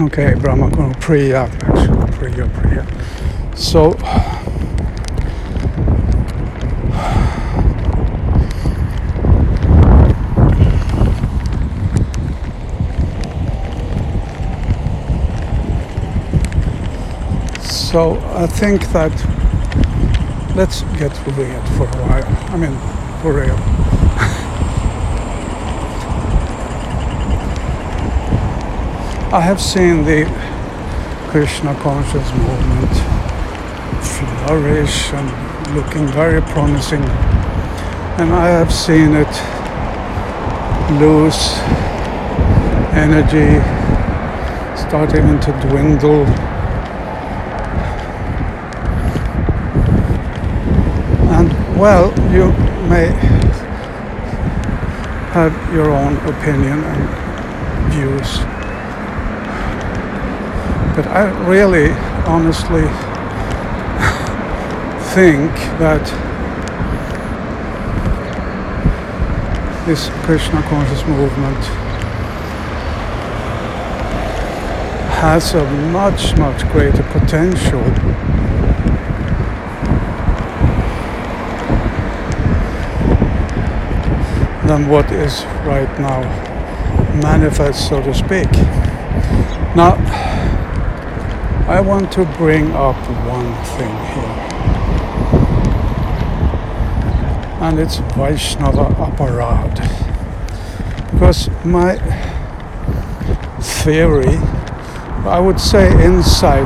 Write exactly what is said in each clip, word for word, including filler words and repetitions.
Okay, Brahma Guru Priya, actually, Priya, Priya. So, so I think that let's get real for a while. I mean, for real. I have seen the Krishna conscious movement flourish and looking very promising, and I have seen it lose energy, start even to dwindle. And well, you may have your own opinion and views, but I really, honestly think that this Krishna conscious movement has a much, much greater potential than what is right now manifest, so to speak. Now, I want to bring up one thing here, and it's Vaishnava Aparad. Because my theory, I would say insight,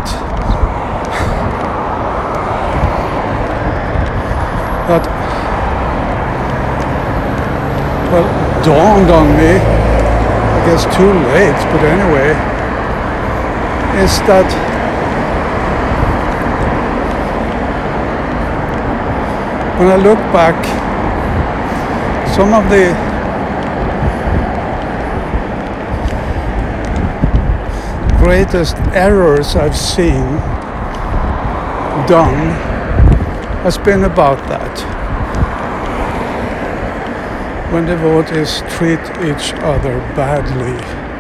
that, well, dawned on me, I guess too late, but anyway, is that when I look back, some of the greatest errors I've seen done has been about that. When devotees treat each other badly.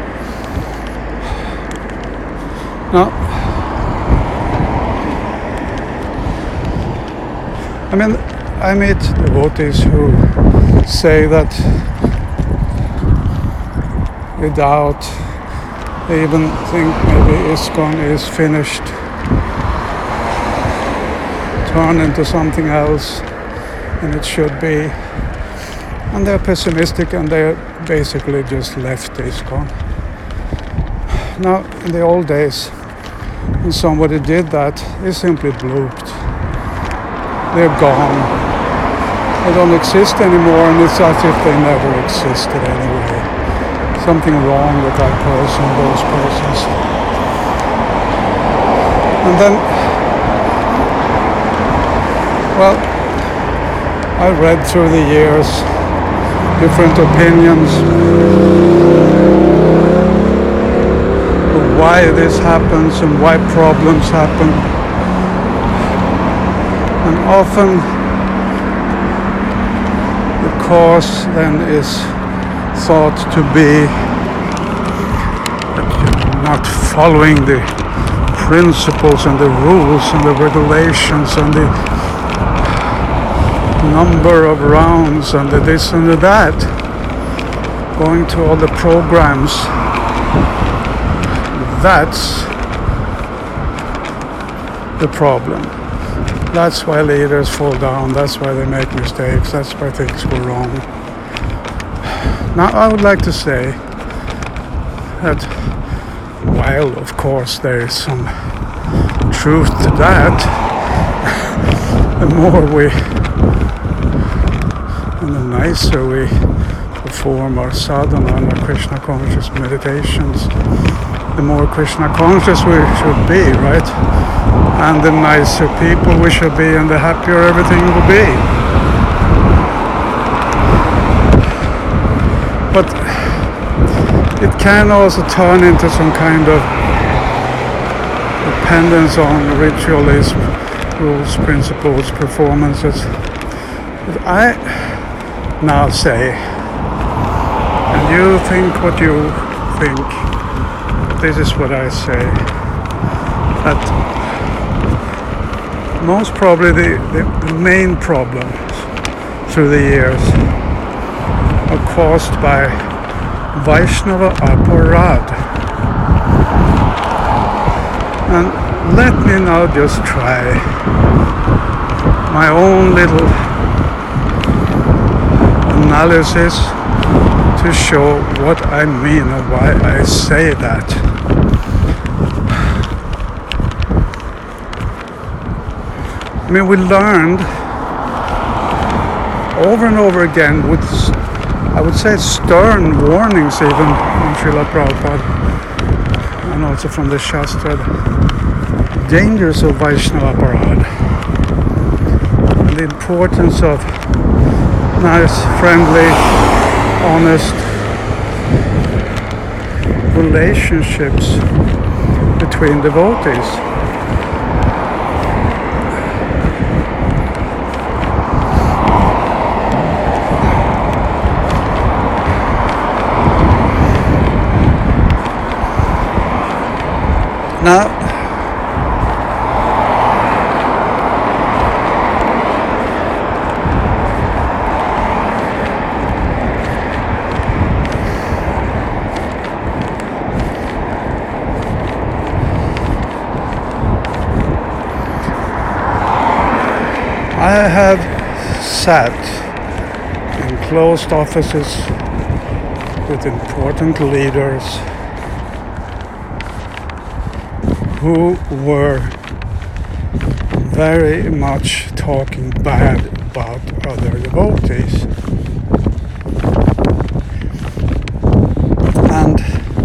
Now, I mean, I meet devotees who say that they doubt, they even think maybe ISKCON is finished, turned into something else than it should be, and they're pessimistic and they're basically just left ISKCON. Now, in the old days, when somebody did that, they simply blooped. They're gone. They don't exist anymore, and it's as if they never existed anyway. Something wrong with that person, those persons. And then, well, I read through the years different opinions of why this happens and why problems happen. And often the cause then is thought to be that you're not following the principles and the rules and the regulations and the number of rounds and the this and the that, going to all the programs. That's the problem. That's why leaders fall down, that's why they make mistakes, that's why things go wrong. Now, I would like to say that while, of course, there is some truth to that, the more we, and the nicer we perform our sadhana and our Krishna conscious meditations, the more Krishna conscious we should be, right? And the nicer people we should be, and the happier everything will be. But it can also turn into some kind of dependence on ritualism, rules, principles, performances. But I now say, and you think what you think, this is what I say, that most probably the, the, the main problems through the years are caused by Vaishnava Aparad. And let me now just try my own little analysis to show what I mean and why I say that. I mean, we learned over and over again with, I would say, stern warnings even from Srila Prabhupada and also from the Shastra, the dangers of Vaishnava Aparad and the importance of nice, friendly, honest relationships between devotees. Now, I have sat in closed offices with important leaders who were very much talking bad about other devotees. And,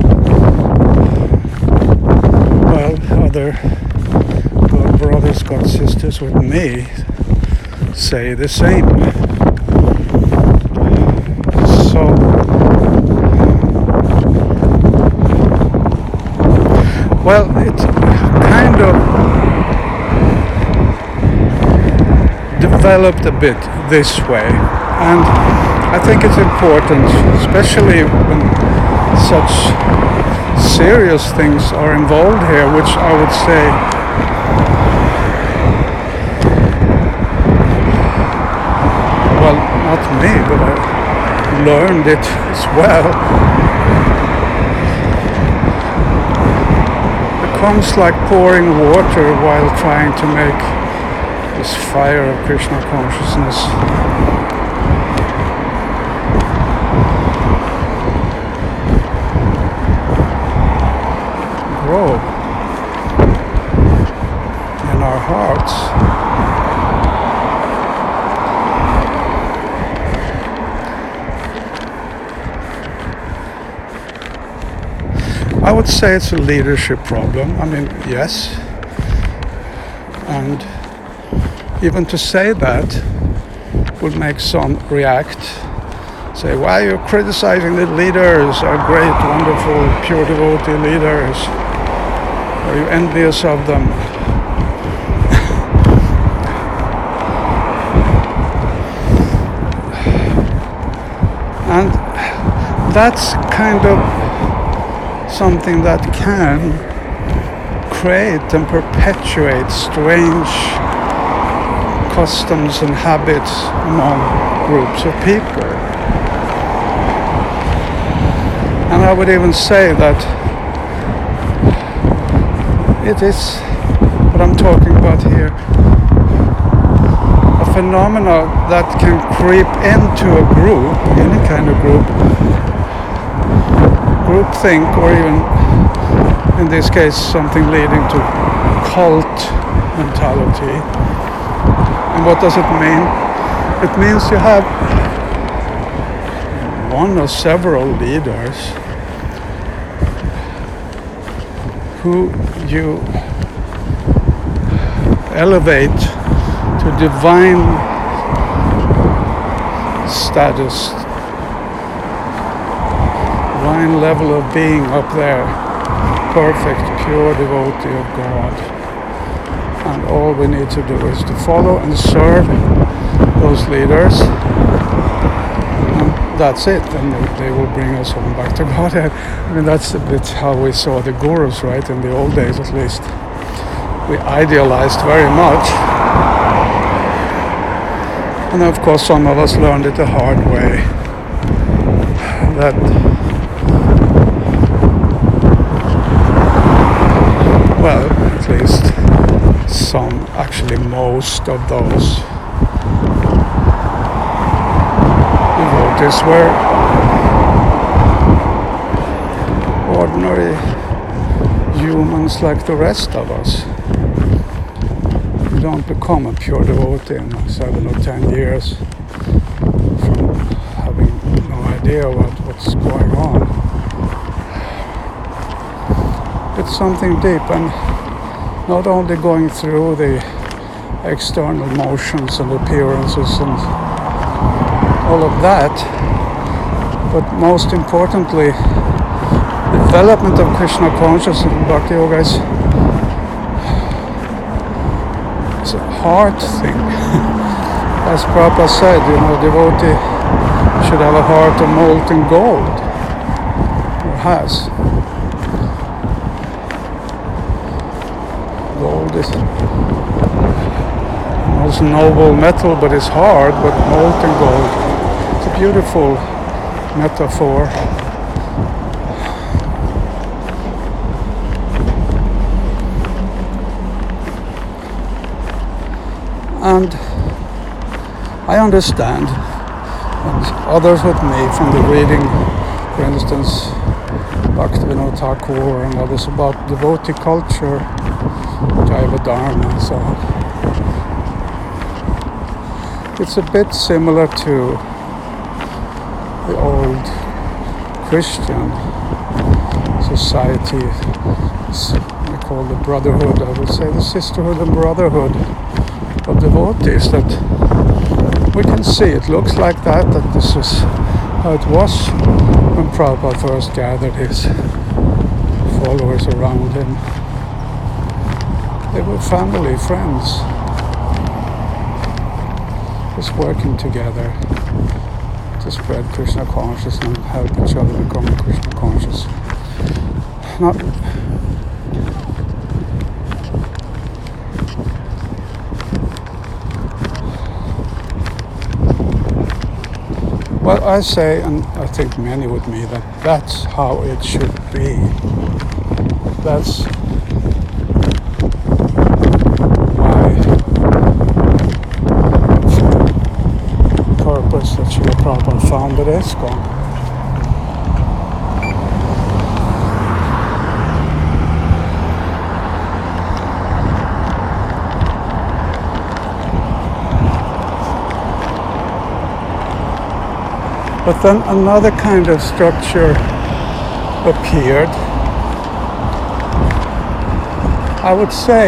well, other God brothers, God sisters with me say the same. So, well, it kind of developed a bit this way, and I think it's important, especially when such serious things are involved here, which I would say well, not me, but I learned it as well. It becomes like pouring water while trying to make this fire of Krishna consciousness grow in our hearts. I would say it's a leadership problem. I mean, yes. And even to say that would make some react. Say, why are you criticizing the leaders, our great, wonderful, pure devotee leaders? Are you envious of them? And that's kind of something that can create and perpetuate strange customs and habits among groups of people. And I would even say that it is what I'm talking about here, a phenomena that can creep into a group, any kind of group, groupthink, or even in this case something leading to cult mentality. And what does it mean? It means you have one or several leaders who you elevate to divine status, divine level of being up there, perfect, pure devotee of God. And all we need to do is to follow and serve those leaders. And that's it, and they will bring us home back to Godhead. I mean, that's a bit how we saw the gurus, right? In the old days, at least, we idealized very much, and of course, some of us learned it the hard way. That well, at least some, actually most of those devotees were ordinary humans like the rest of us. You don't become a pure devotee in seven or ten years from having no idea what, what's going on. It's something deep, and not only going through the external motions and appearances and all of that, but most importantly, the development of Krishna consciousness and Bhakti Yoga is it's a hard thing. As Prabhupada said, you know, devotee should have a heart of molten gold, or has. Gold is the most noble metal, but it's hard, but molten gold. It's a beautiful metaphor. And I understand, and others with me from the reading, for instance, Bhaktivinoda Thakur and others, about devotee culture, Jaiva Dharma and so on. It's a bit similar to the old Christian society. It's, we call the brotherhood, I would say the sisterhood and brotherhood of devotees, that we can see it looks like that, that this is how it was when Prabhupada first gathered his followers around him. They were family, friends, just working together to spread Krishna consciousness and help each other become Krishna conscious. Not Well, I say, and I think many with me, that that's how it should be. That's my purpose that Srila Prabhupada founded ISKCON. But then another kind of structure appeared. I would say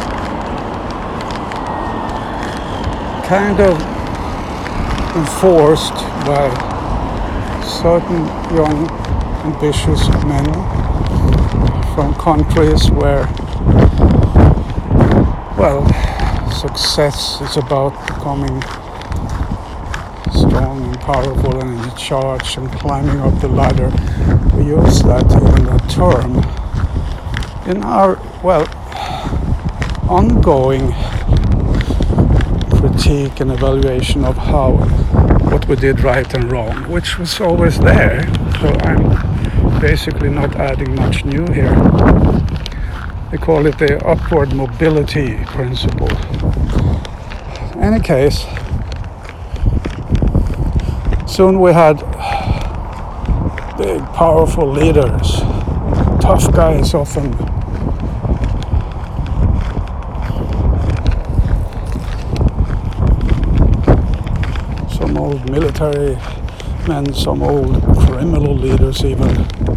kind of enforced by certain young, ambitious men from countries where, well, success is about becoming strong and powerful and in charge and climbing up the ladder. We use that, even that term, in our, well, ongoing critique and evaluation of how, what we did right and wrong, which was always there. So I'm basically not adding much new here. They call it the upward mobility principle. In any case, soon we had big, powerful leaders, tough guys often. Some old military men, some old criminal leaders even.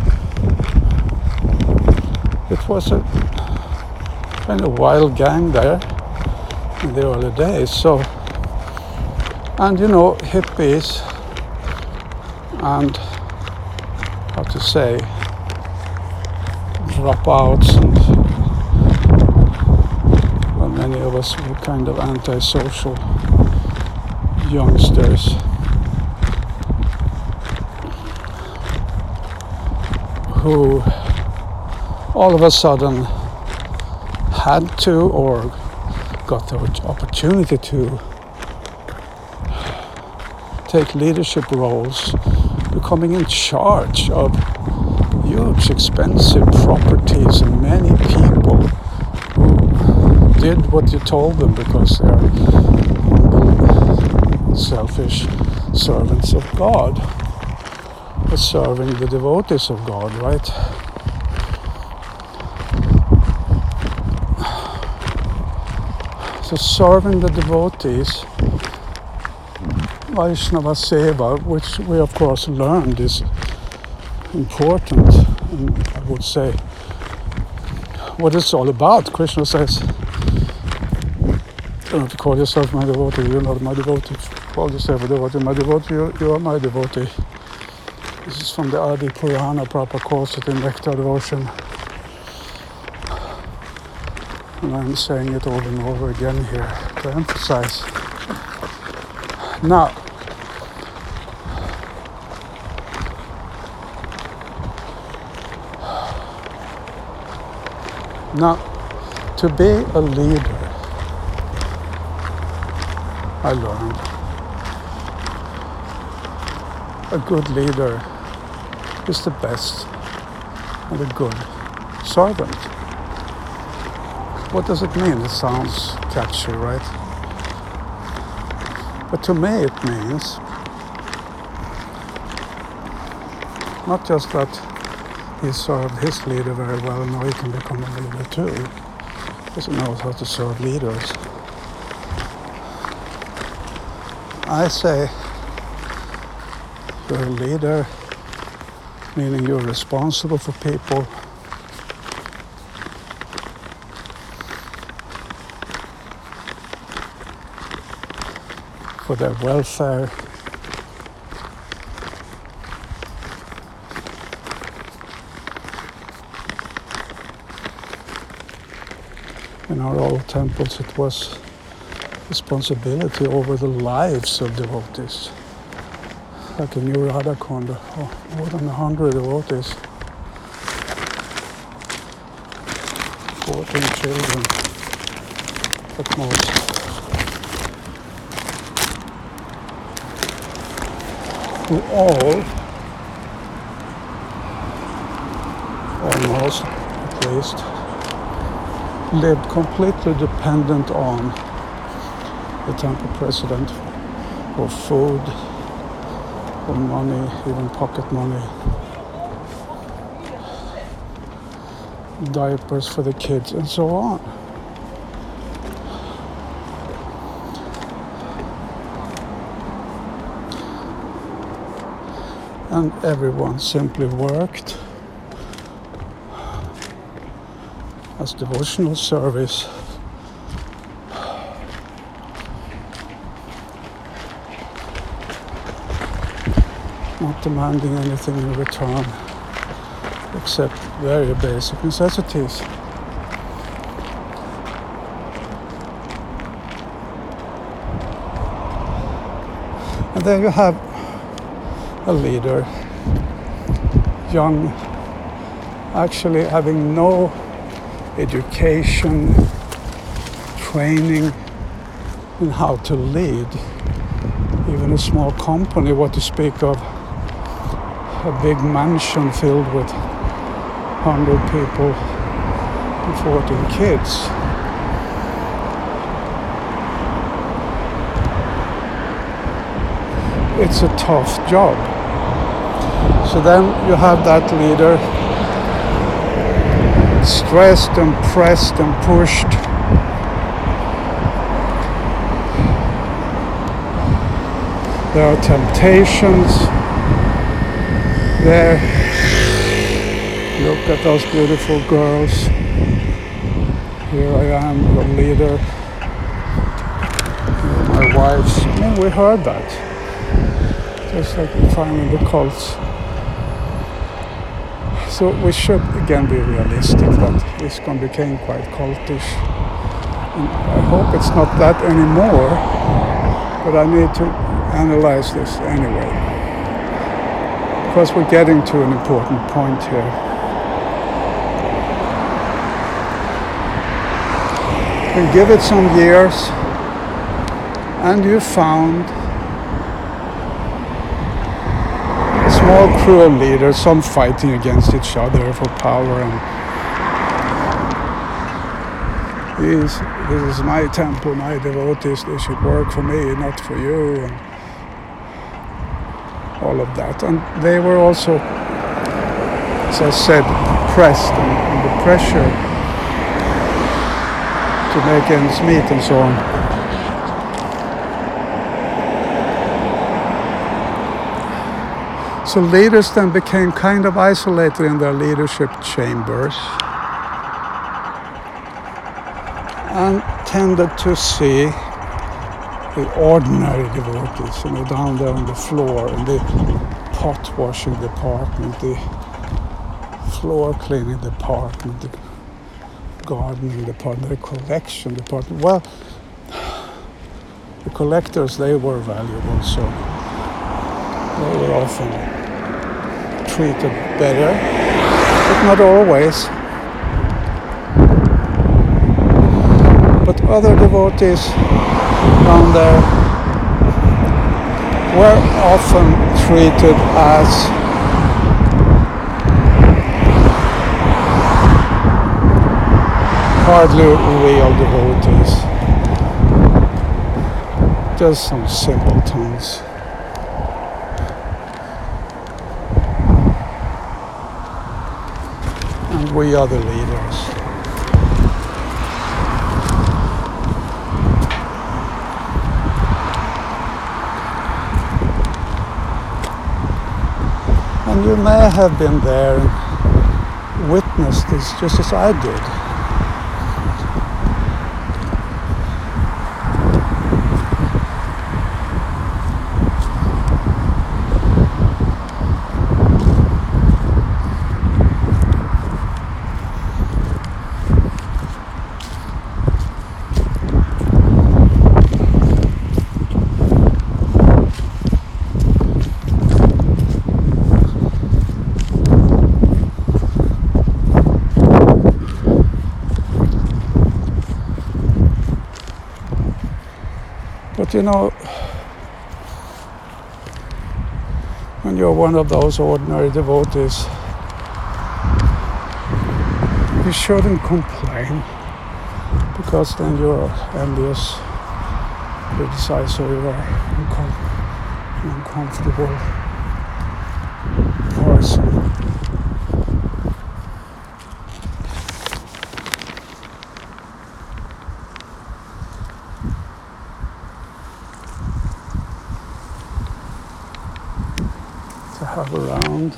It was a kind of wild gang there in the early days. So, and you know, hippies, and how to say, dropouts, and well, many of us were kind of antisocial youngsters. who all of a sudden had to or got the opportunity to take leadership roles, becoming in charge of huge expensive properties and many people who did what you told them because they're humble, selfish servants of God, but serving the devotees of God, right? So serving the devotees, Vaishnava Seva, which we of course learned is important, and I would say what it's all about. Krishna says, don't call yourself my devotee, you're not my devotee. Call yourself a devotee, my devotee, you, you are my devotee. This is from the Adi Purana, Prabhupada calls it in Nectar Devotion. And I'm saying it over and over again here to emphasize. Now, now, to be a leader, I learned, a good leader is the best and a good servant. What does it mean? It sounds catchy, right? But to me it means not just that he served his leader very well and now he can become a leader too, because he knows how to serve leaders. I say you're a leader, meaning you're responsible for people, for their welfare, in our old temples it was responsibility over the lives of devotees. Like in New Radha Konda, oh, more than a hundred devotees, fourteen children at most. Who all, almost at least, lived completely dependent on the temple president for food, for money, even pocket money, diapers for the kids, and so on. And everyone simply worked as devotional service, not demanding anything in return except very basic necessities. And then you have a leader, young, actually having no education, training in how to lead even a small company, what to speak of a big mansion filled with one hundred people and fourteen kids. It's a tough job. So then you have that leader stressed and pressed and pushed. There are temptations there. Look at those beautiful girls. Here I am, your leader. You're my wives. I mean, we heard that. Just like we find in the cults. So we should again be realistic that this one became quite cultish. And I hope it's not that anymore, but I need to analyze this anyway. Because we're getting to an important point here. And give it some years, and you found a small crew of leaders, some fighting against each other for power, and these, this is my temple, my devotees, they should work for me, not for you, and all of that. And they were also, as I said, pressed and under pressure to make ends meet and so on. So leaders then became kind of isolated in their leadership chambers and tended to see the ordinary devotees, you know, down there on the floor in the pot washing department, the floor cleaning department, the gardening department, the collection department. Well, the collectors, they were valuable, so they were often treated better, but not always. But other devotees down there were often treated as hardly real devotees, just some simpletons. And we are the leaders. And you may have been there and witnessed this just as I did. But you know, when you're one of those ordinary devotees, you shouldn't complain, because then you're envious, criticize, or you're an uncom- uncomfortable person. To have around.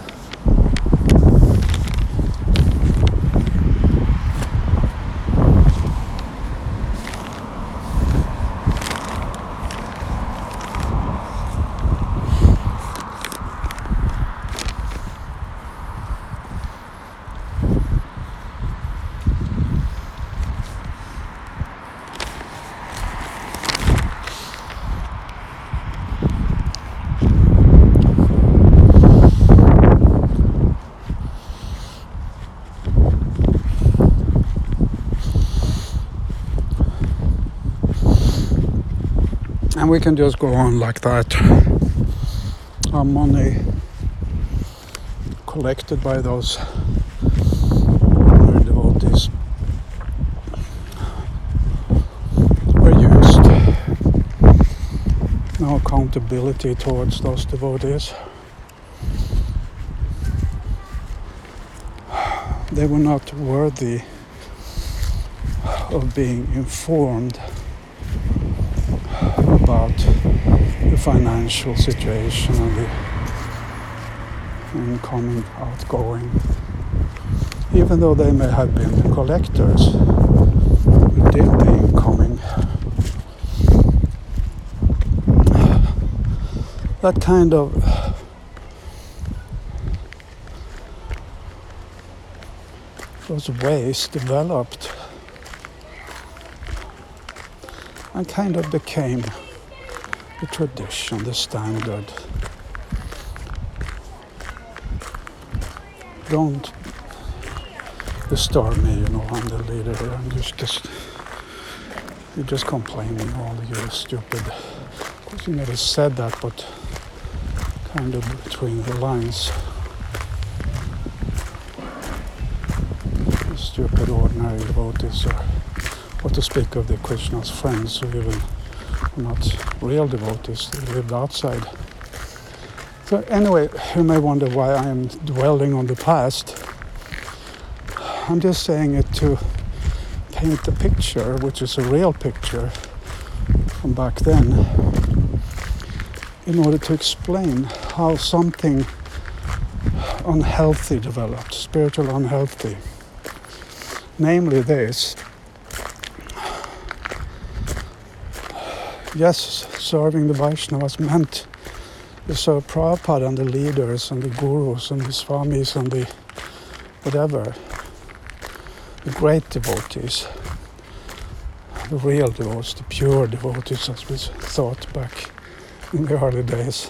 And we can just go on like that. Our money collected by those devotees were used. No accountability towards those devotees. They were not worthy of being informed about the financial situation and the incoming, outgoing, even though they may have been the collectors who did the incoming. That kind of those ways developed and kind of became the tradition, the standard. Don't disturb me, you know, I'm the leader here. I'm just, just You're just complaining, all you stupid. Of course, you never said that, but kind of between the lines. The stupid ordinary devotees, or what to speak of the Krishna's friends who even are not real devotees, they lived outside. So anyway, you may wonder why I am dwelling on the past. I'm just saying it to paint the picture, which is a real picture from back then, in order to explain how something unhealthy developed, spiritual unhealthy. Namely this: yes, serving the Vaishnavas meant to serve Prabhupada and the leaders and the gurus and the swamis and the whatever, the great devotees, the real devotees, the pure devotees, as we thought back in the early days.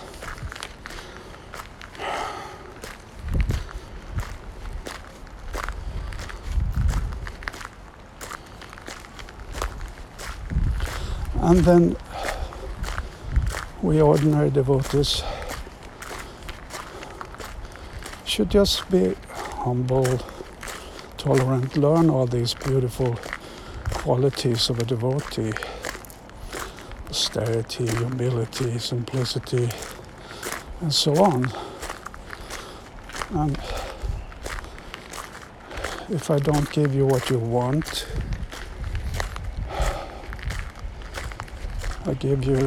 And then we ordinary devotees should just be humble, tolerant, learn all these beautiful qualities of a devotee: austerity, humility, simplicity, and so on. And if I don't give you what you want, I give you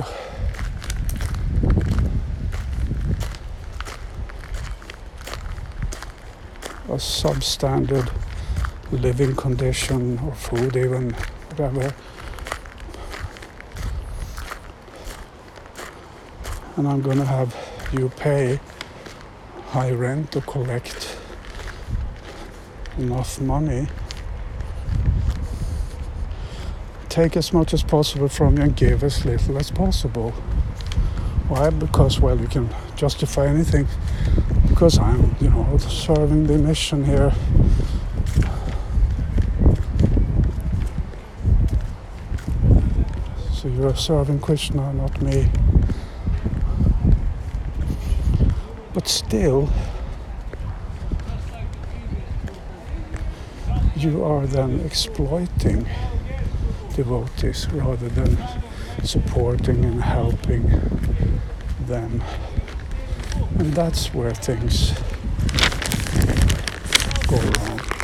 a substandard living condition, or food even, whatever. And I'm going to have you pay high rent to collect enough money, take as much as possible from you and give as little as possible. Why? Because, well, you can justify anything. Because I'm, you know, serving the mission here. So you're serving Krishna, not me. But still, you are then exploiting devotees rather than supporting and helping them. And that's where things go wrong.